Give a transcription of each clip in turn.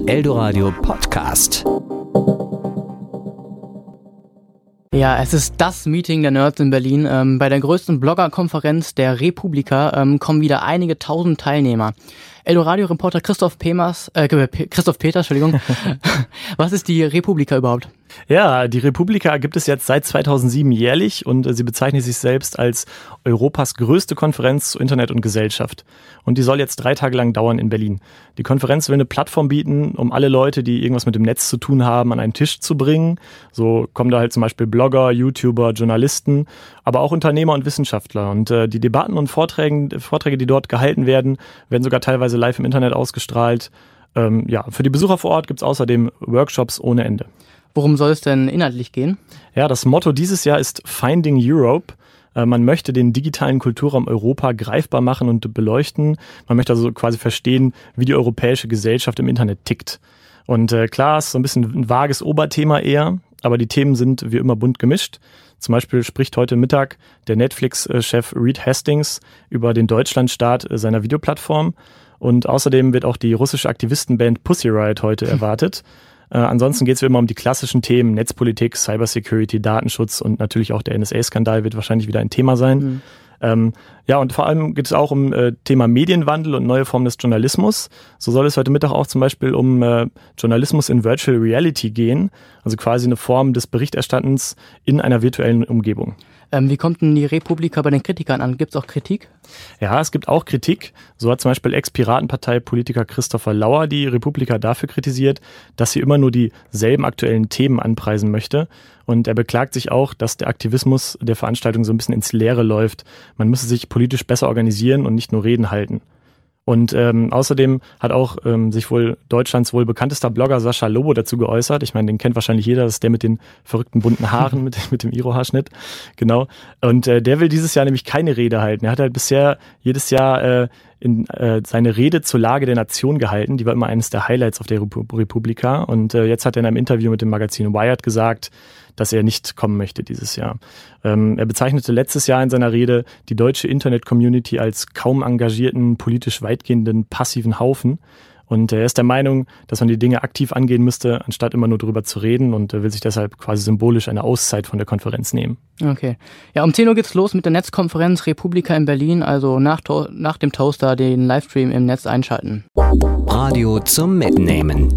Eldoradio Podcast. Ja, es ist das Meeting der Nerds in Berlin. Bei der größten Bloggerkonferenz der Republika kommen wieder einige tausend Teilnehmer. Eldoradio-Reporter Christoph Peters, Was ist die Republika überhaupt? Ja, die Republika gibt es jetzt seit 2007 jährlich und sie bezeichnet sich selbst als Europas größte Konferenz zu Internet und Gesellschaft. Und die soll jetzt 3 Tage lang dauern in Berlin. Die Konferenz will eine Plattform bieten, um alle Leute, die irgendwas mit dem Netz zu tun haben, an einen Tisch zu bringen. So kommen da halt zum Beispiel Blogger, YouTuber, Journalisten, aber auch Unternehmer und Wissenschaftler. Und die Debatten und Vorträge, die dort gehalten werden sogar teilweise live im Internet ausgestrahlt. Für die Besucher vor Ort gibt es außerdem Workshops ohne Ende. Worum soll es denn inhaltlich gehen? Ja, das Motto dieses Jahr ist Finding Europe. Man möchte den digitalen Kulturraum Europa greifbar machen und beleuchten. Man möchte also quasi verstehen, wie die europäische Gesellschaft im Internet tickt. Und klar, ist so ein bisschen ein vages Oberthema eher, aber die Themen sind wie immer bunt gemischt. Zum Beispiel spricht heute Mittag der Netflix-Chef Reed Hastings über den Deutschlandstart seiner Videoplattform. Und außerdem wird auch die russische Aktivistenband Pussy Riot heute erwartet. Ansonsten geht es wie immer um die klassischen Themen Netzpolitik, Cybersecurity, Datenschutz und natürlich auch der NSA-Skandal wird wahrscheinlich wieder ein Thema sein. Und vor allem geht es auch um Thema Medienwandel und neue Formen des Journalismus. So soll es heute Mittag auch zum Beispiel um Journalismus in Virtual Reality gehen, also quasi eine Form des Berichterstattens in einer virtuellen Umgebung. Wie kommt denn die Republika bei den Kritikern an? Gibt es auch Kritik? Ja, es gibt auch Kritik. So hat zum Beispiel Ex-Piratenpartei-Politiker Christopher Lauer die Republika dafür kritisiert, dass sie immer nur dieselben aktuellen Themen anpreisen möchte. Und er beklagt sich auch, dass der Aktivismus der Veranstaltung so ein bisschen ins Leere läuft. Man müsse sich politisch besser organisieren und nicht nur Reden halten. Und außerdem hat auch sich wohl Deutschlands wohl bekanntester Blogger Sascha Lobo dazu geäußert. Ich meine, den kennt wahrscheinlich jeder, das ist der mit den verrückten bunten Haaren, mit dem Iro-Haarschnitt. Genau. Und der will dieses Jahr nämlich keine Rede halten. Er hat halt bisher jedes Jahr seine Rede zur Lage der Nation gehalten. Die war immer eines der Highlights auf der Republika. Und jetzt hat er in einem Interview mit dem Magazin Wired gesagt, dass er nicht kommen möchte dieses Jahr. Er bezeichnete letztes Jahr in seiner Rede die deutsche Internet-Community als kaum engagierten, politisch weitgehenden, passiven Haufen. Und er ist der Meinung, dass man die Dinge aktiv angehen müsste, anstatt immer nur drüber zu reden und will sich deshalb quasi symbolisch eine Auszeit von der Konferenz nehmen. Okay. Ja, um 10 Uhr geht's los mit der Netzkonferenz Republika in Berlin, also nach dem Toaster den Livestream im Netz einschalten. Radio zum Mitnehmen.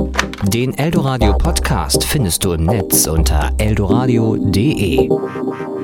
Den Eldoradio Podcast findest du im Netz unter eldoradio.de.